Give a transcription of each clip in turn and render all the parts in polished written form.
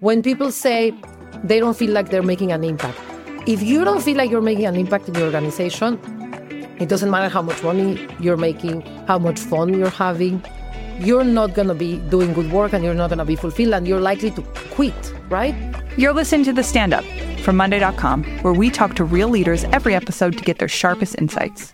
when people say they don't feel like they're making an impact. If you don't feel like you're making an impact in your organization, it doesn't matter how much money you're making, how much fun you're having, you're not going to be doing good work and you're not going to be fulfilled and you're likely to quit, right? You're listening to The Stand Up from Monday.com, where we talk to real leaders every episode to get their sharpest insights.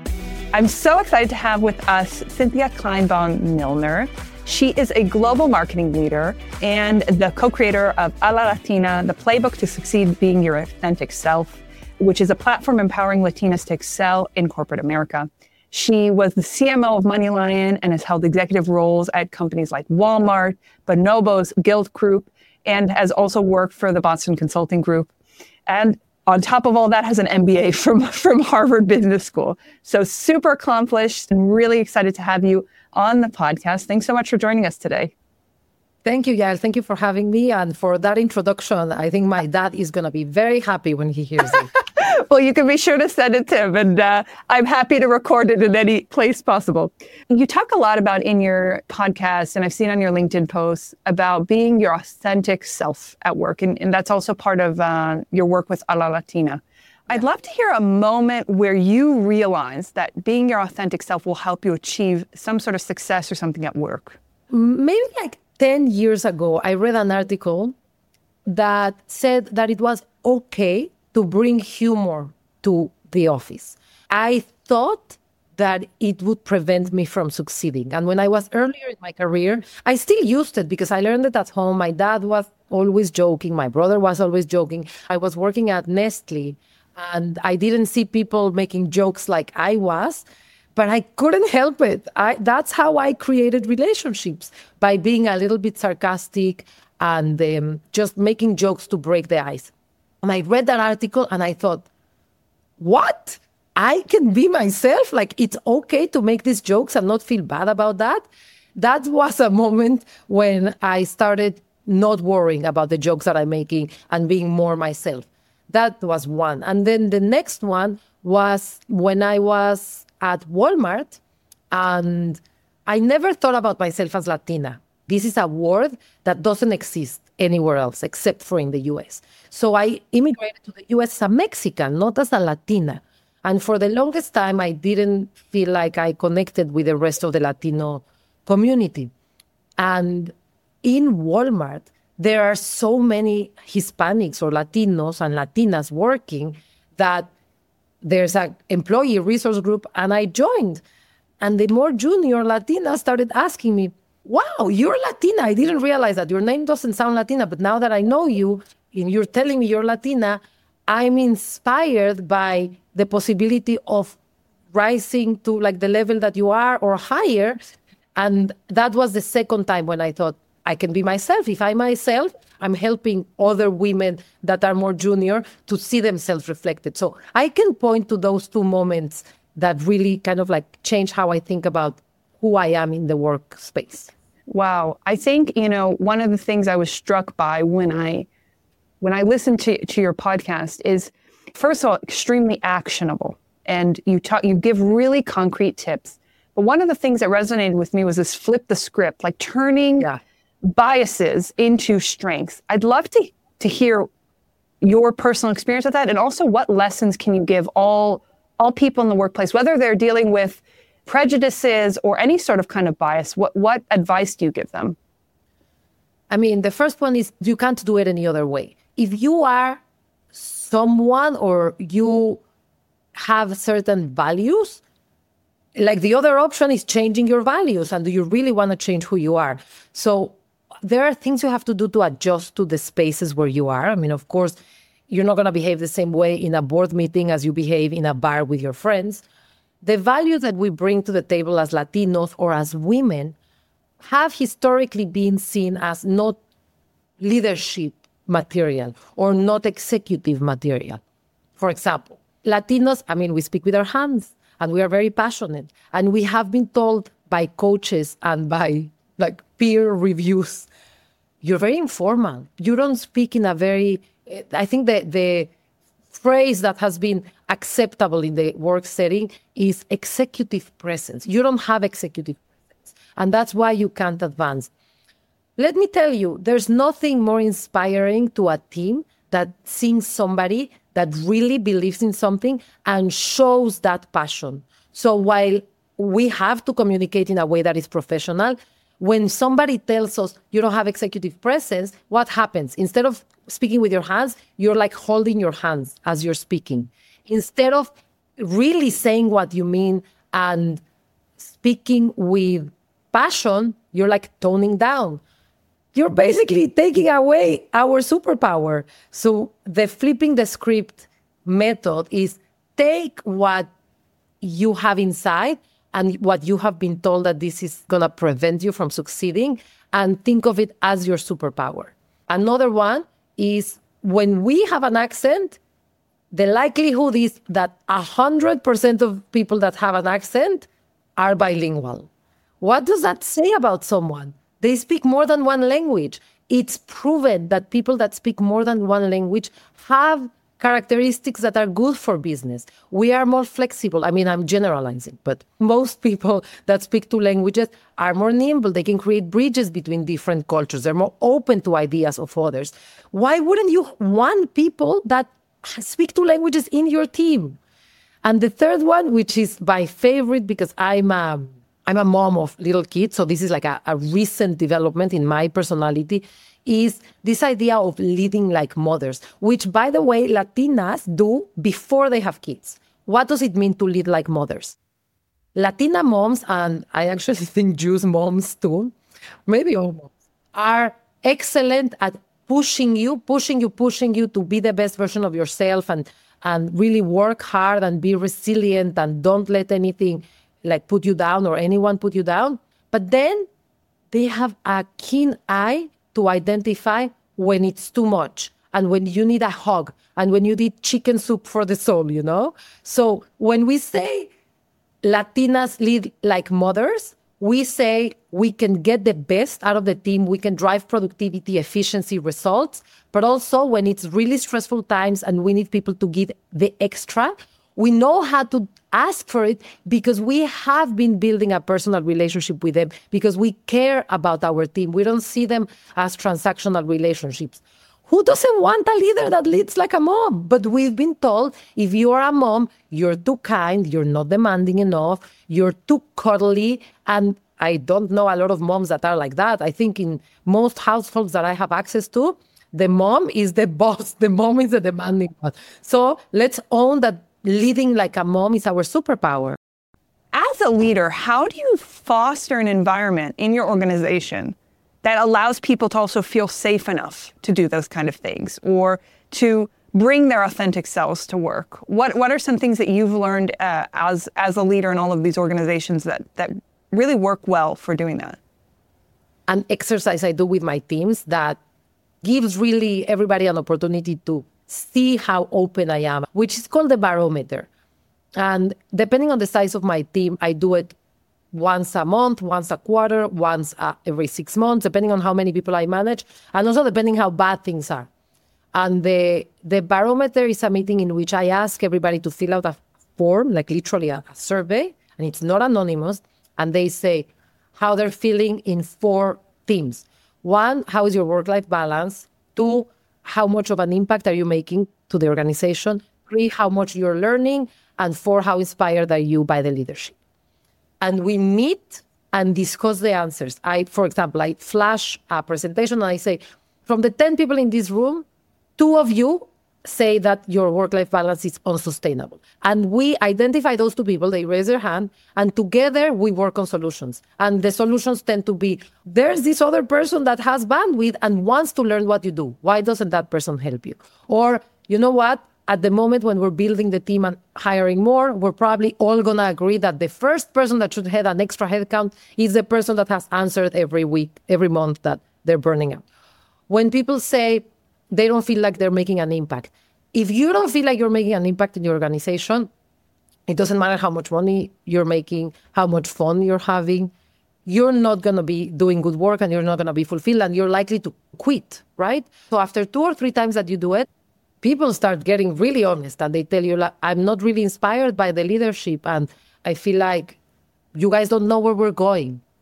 I'm so excited to have with us Cynthia Kleinbaum-Milner. She is a global marketing leader and the co-creator of A La Latina, the playbook to succeed being your authentic self, which is a platform empowering Latinas to excel in corporate America. She was the CMO of MoneyLion and has held executive roles at companies like Walmart, Bonobos, Guild Group, and has also worked for the Boston Consulting Group. And on top of all that, has an MBA from Harvard Business School. So super accomplished and really excited to have you on the podcast. Thanks so much for joining us today. Thank you, Yael. Thank you for having me. And for that introduction, I think my dad is going to be very happy when he hears it. Well, you can be sure to send it to him. And I'm happy to record it in any place possible. You talk a lot about in your podcast, and I've seen on your LinkedIn posts, about being your authentic self at work. And that's also part of your work with A La Latina. I'd love to hear a moment where you realized that being your authentic self will help you achieve some sort of success or something at work. Maybe like 10 years ago, I read an article that said that it was okay to bring humor to the office. I thought that it would prevent me from succeeding. And when I was earlier in my career, I still used it because I learned it at home. My dad was always joking. My brother was always joking. I was working at Nestle, and I didn't see people making jokes like I was, but I couldn't help it. That's how I created relationships, by being a little bit sarcastic and just making jokes to break the ice. And I read that article and I thought, what? I can be myself? Like, it's okay to make these jokes and not feel bad about that? That was a moment when I started not worrying about the jokes that I'm making and being more myself. That was one. And then the next one was when I was at Walmart, and I never thought about myself as Latina. This is a word that doesn't exist anywhere else except for in the U.S. So I immigrated to the U.S. as a Mexican, not as a Latina. And for the longest time, I didn't feel like I connected with the rest of the Latino community. And in Walmart, there are so many Hispanics or Latinos and Latinas working that there's an employee resource group, and I joined. And the more junior Latinas started asking me, wow, you're Latina. I didn't realize that. Your name doesn't sound Latina, but now that I know you and you're telling me you're Latina, I'm inspired by the possibility of rising to like the level that you are or higher. And that was the second time when I thought, I can be myself. If I'm myself, I'm helping other women that are more junior to see themselves reflected. So I can point to those two moments that really kind of like change how I think about who I am in the workspace. Wow. I think, one of the things I was struck by when I listened to your podcast is, first of all, extremely actionable. And you give really concrete tips. But one of the things that resonated with me was this flip the script, like turning biases into strengths. I'd love to hear your personal experience with that. And also, what lessons can you give all people in the workplace, whether they're dealing with prejudices or any sort of kind of bias? What advice do you give them? I mean, the first one is you can't do it any other way. If you are someone or you have certain values, like the other option is changing your values. And do you really want to change who you are? So there are things you have to do to adjust to the spaces where you are. I mean, of course, you're not going to behave the same way in a board meeting as you behave in a bar with your friends. The values that we bring to the table as Latinos or as women have historically been seen as not leadership material or not executive material. For example, Latinos, we speak with our hands and we are very passionate. And we have been told by coaches and by peer reviews, you're very informal. You don't speak in a very, I think the phrase that has been acceptable in the work setting is executive presence. You don't have executive presence. And that's why you can't advance. let me tell you, there's nothing more inspiring to a team that seeing somebody that really believes in something and shows that passion. So while we have to communicate in a way that is professional, when somebody tells us you don't have executive presence, what happens? Instead of speaking with your hands, you're like holding your hands as you're speaking. Instead of really saying what you mean and speaking with passion, you're like toning down. You're basically taking away our superpower. So the flipping the script method is take what you have inside and what you have been told that this is going to prevent you from succeeding, and think of it as your superpower. Another one is when we have an accent, the likelihood is that 100% of people that have an accent are bilingual. What does that say about someone? They speak more than one language. It's proven that people that speak more than one language have characteristics that are good for business. We are more flexible. I mean, I'm generalizing, but most people that speak two languages are more nimble. They can create bridges between different cultures. They're more open to ideas of others. Why wouldn't you want people that speak two languages in your team? And the third one, which is my favorite because I'm a mom of little kids, so this is like a recent development in my personality, is this idea of leading like mothers, which, by the way, Latinas do before they have kids. What does it mean to lead like mothers? Latina moms, and I actually think Jewish moms too, maybe all moms, are excellent at pushing you to be the best version of yourself and really work hard and be resilient and don't let anything like put you down or anyone put you down. But then they have a keen eye to identify when it's too much and when you need a hug and when you need chicken soup for the soul, you know? So when we say Latinas lead like mothers, we say we can get the best out of the team, we can drive productivity, efficiency, results, but also when it's really stressful times and we need people to give the extra, we know how to ask for it because we have been building a personal relationship with them, because we care about our team. We don't see them as transactional relationships. Who doesn't want a leader that leads like a mom? But we've been told if you are a mom, you're too kind, you're not demanding enough, you're too cuddly. And I don't know a lot of moms that are like that. I think in most households that I have access to, the mom is the boss, the mom is the demanding one. So let's own that leading like a mom is our superpower. As a leader, how do you foster an environment in your organization that allows people to also feel safe enough to do those kind of things or to bring their authentic selves to work? What are some things that you've learned as a leader in all of these organizations that really work well for doing that? An exercise I do with my teams that gives really everybody an opportunity to see how open I am, which is called the barometer. And depending on the size of my team, I do it once a month, once a quarter, once every 6 months, depending on how many people I manage, and also depending how bad things are. And the barometer is a meeting in which I ask everybody to fill out a form, like literally a survey, and it's not anonymous, and they say how they're feeling in 4 themes. 1, how is your work-life balance? 2, how much of an impact are you making to the organization? 3, how much you're learning? And 4, how inspired are you by the leadership? And we meet and discuss the answers. For example, I flash a presentation and I say, from the 10 people in this room, 2 of you say that your work-life balance is unsustainable. And we identify those 2 people, they raise their hand, and together we work on solutions. And the solutions tend to be, there's this other person that has bandwidth and wants to learn what you do. Why doesn't that person help you? Or, you know what? At the moment when we're building the team and hiring more, we're probably all going to agree that the first person that should have an extra headcount is the person that has answered every week, every month that they're burning out. When people say they don't feel like they're making an impact, if you don't feel like you're making an impact in your organization, it doesn't matter how much money you're making, how much fun you're having, you're not going to be doing good work and you're not going to be fulfilled and you're likely to quit, right? So after 2 or 3 times that you do it, people start getting really honest and they tell you, like, I'm not really inspired by the leadership and I feel like you guys don't know where we're going.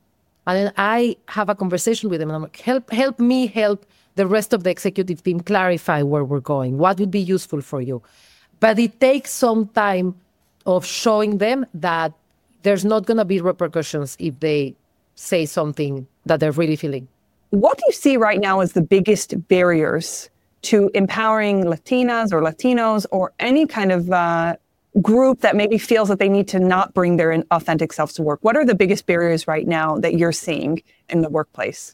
And then I have a conversation with them, and I'm like, help me help the rest of the executive team clarify where we're going. What would be useful for you? But it takes some time of showing them that there's not going to be repercussions if they say something that they're really feeling. What do you see right now as the biggest barriers to empowering Latinas or Latinos or any kind of group that maybe feels that they need to not bring their authentic selves to work? What are the biggest barriers right now that you're seeing in the workplace?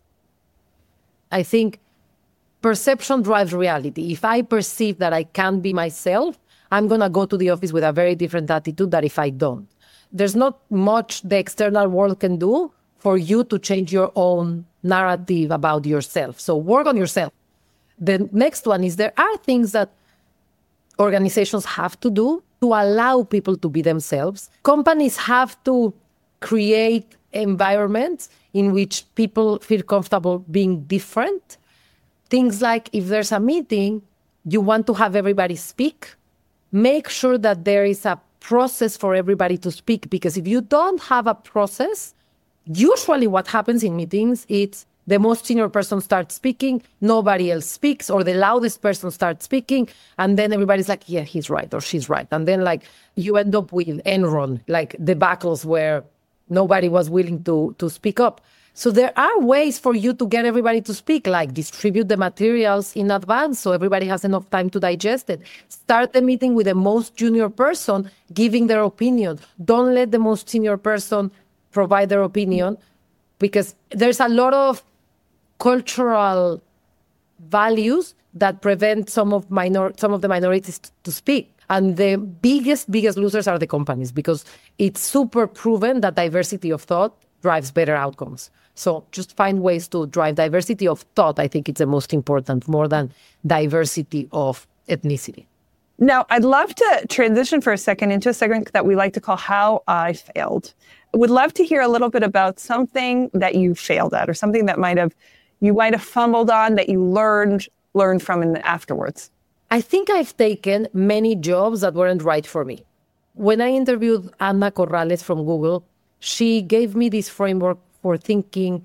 I think perception drives reality. If I perceive that I can't be myself, I'm going to go to the office with a very different attitude than if I don't. There's not much the external world can do for you to change your own narrative about yourself. So work on yourself. The next one is there are things that organizations have to do to allow people to be themselves. Companies have to create environments in which people feel comfortable being different. Things like if there's a meeting, you want to have everybody speak, make sure that there is a process for everybody to speak. Because if you don't have a process, usually what happens in meetings, it's the most senior person starts speaking, nobody else speaks, or the loudest person starts speaking, and then everybody's like, yeah, he's right or she's right. And then like you end up with Enron, like debacles where nobody was willing to speak up. So there are ways for you to get everybody to speak, like distribute the materials in advance so everybody has enough time to digest it. Start the meeting with the most junior person giving their opinion. Don't let the most senior person provide their opinion, because there's a lot of cultural values that prevent some of the minorities to speak. And the biggest losers are the companies, because it's super proven that diversity of thought drives better outcomes. So just find ways to drive diversity of thought. I think it's the most important, more than diversity of ethnicity. Now, I'd love to transition for a second into a segment that we like to call How I Failed. I would love to hear a little bit about something that you failed at, or something that you might have fumbled on that you learned from afterwards. I think I've taken many jobs that weren't right for me. When I interviewed Ana Corrales from Google, she gave me this framework for thinking,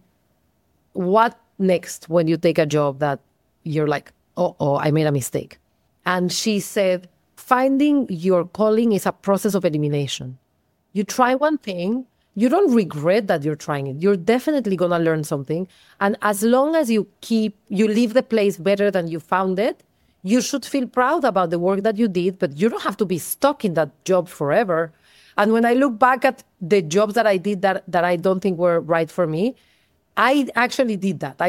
what next when you take a job that you're like, I made a mistake. And she said, finding your calling is a process of elimination. You try one thing, you don't regret that you're trying it. You're definitely going to learn something. And as long as you leave the place better than you found it, you should feel proud about the work that you did, but you don't have to be stuck in that job forever. And when I look back at the jobs that I did that I don't think were right for me, I actually did that.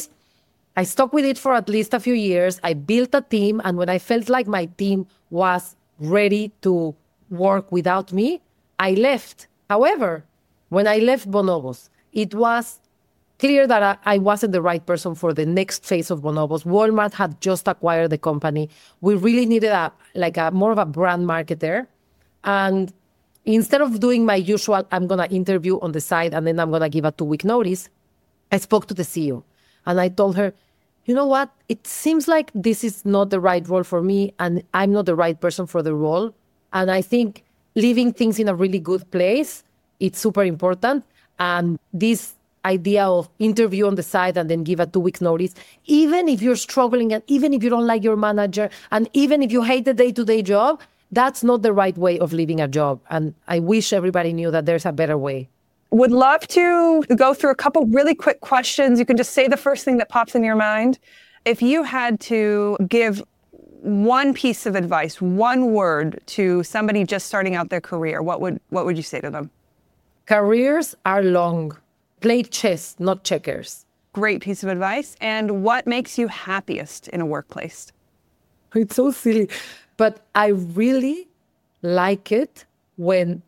I stuck with it for at least a few years. I built a team. And when I felt like my team was ready to work without me, I left. However, when I left Bonobos, it was clear that I wasn't the right person for the next phase of Bonobos. Walmart had just acquired the company. We really needed more of a brand marketer. And instead of doing my usual, I'm going to interview on the side and then I'm going to give a 2-week notice, I spoke to the CEO and I told her, you know what? It seems like this is not the right role for me and I'm not the right person for the role. And I think leaving things in a really good place, it's super important. And this idea of interview on the side and then give a 2-week notice, even if you're struggling and even if you don't like your manager and even if you hate the day-to-day job, that's not the right way of leaving a job. And I wish everybody knew that there's a better way. Would love to go through a couple really quick questions. You can just say the first thing that pops in your mind. If you had to give one piece of advice, one word to somebody just starting out their career, what would you say to them? Careers are long. Play chess, not checkers. Great piece of advice. And what makes you happiest in a workplace? It's so silly. But I really like it when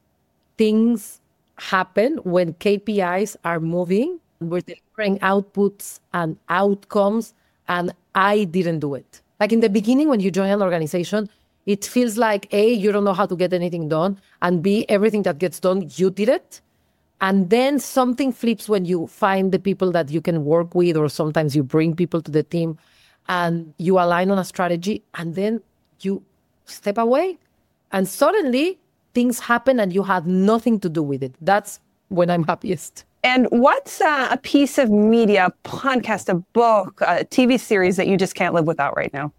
things happen, when KPIs are moving, we're delivering outputs and outcomes, and I didn't do it. Like in the beginning, when you join an organization, it feels like A, you don't know how to get anything done, and B, everything that gets done, you did it. And then something flips when you find the people that you can work with, or sometimes you bring people to the team and you align on a strategy, and then you step away and suddenly things happen and you have nothing to do with it. That's when I'm happiest. And what's a piece of media, a podcast, a book, a TV series that you just can't live without right now?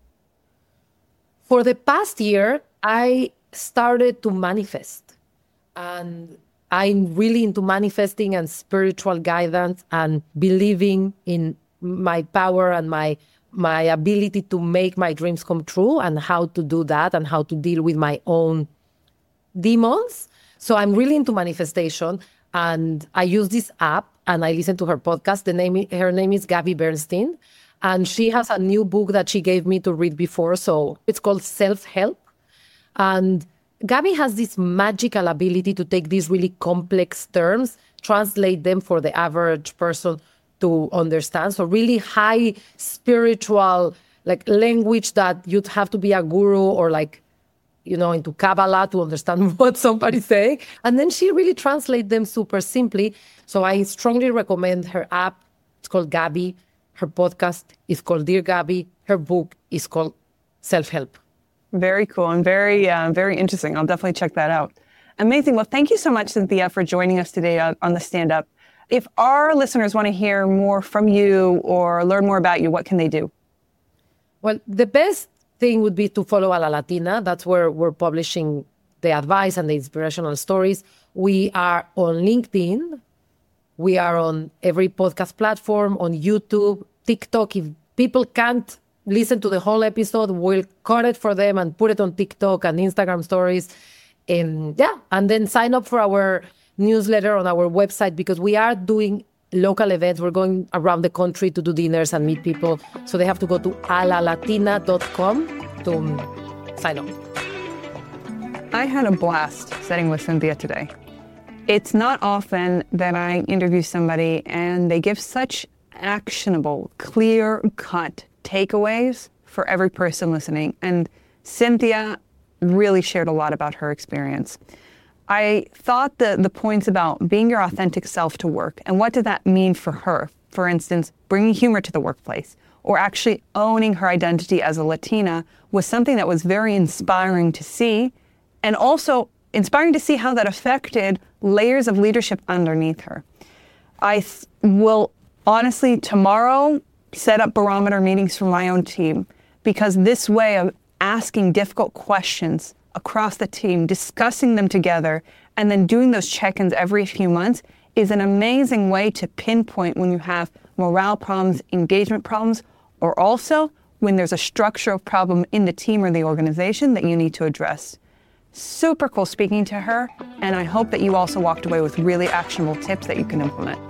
For the past year, I started to manifest. And I'm really into manifesting and spiritual guidance and believing in my power and my ability to make my dreams come true and how to do that and how to deal with my own demons. So I'm really into manifestation, and I use this app and I listen to her podcast. Her name is Gabby Bernstein, and she has a new book that she gave me to read before. So it's called Self-Help. And Gabby has this magical ability to take these really complex terms, translate them for the average person to understand. So really high spiritual, like language that you'd have to be a guru or like, into Kabbalah to understand what somebody's saying. And then she really translates them super simply. So I strongly recommend her app. It's called Gabby. Her podcast is called Dear Gabby. Her book is called Self-Help. Very cool and very, very interesting. I'll definitely check that out. Amazing. Well, thank you so much, Cynthia, for joining us today on the Stand Up. If our listeners want to hear more from you or learn more about you, what can they do? Well, the best thing would be to follow A La Latina. That's where we're publishing the advice and the inspirational stories. We are on LinkedIn. We are on every podcast platform, on YouTube, TikTok. If people can't listen to the whole episode, we'll cut it for them and put it on TikTok and Instagram stories. And then sign up for our newsletter on our website, because we are doing local events. We're going around the country to do dinners and meet people. So they have to go to alalatina.com to sign up. I had a blast sitting with Cynthia today. It's not often that I interview somebody and they give such actionable, clear-cut takeaways for every person listening. And Cynthia really shared a lot about her experience. I thought the points about being your authentic self to work and what did that mean for her? For instance, bringing humor to the workplace or actually owning her identity as a Latina was something that was very inspiring to see, and also inspiring to see how that affected layers of leadership underneath her. I will honestly tomorrow set up barometer meetings for my own team, because this way of asking difficult questions across the team, discussing them together, and then doing those check-ins every few months is an amazing way to pinpoint when you have morale problems, engagement problems, or also when there's a structural problem in the team or the organization that you need to address. Super cool speaking to her, and I hope that you also walked away with really actionable tips that you can implement.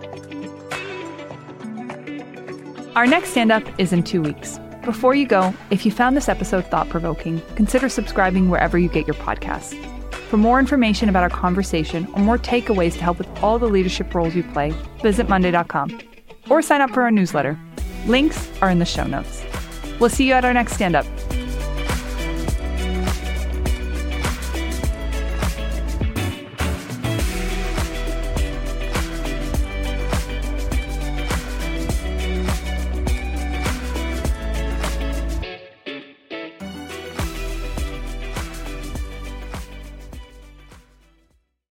Our next stand-up is in 2 weeks. Before you go, if you found this episode thought-provoking, consider subscribing wherever you get your podcasts. For more information about our conversation or more takeaways to help with all the leadership roles you play, visit Monday.com or sign up for our newsletter. Links are in the show notes. We'll see you at our next stand-up.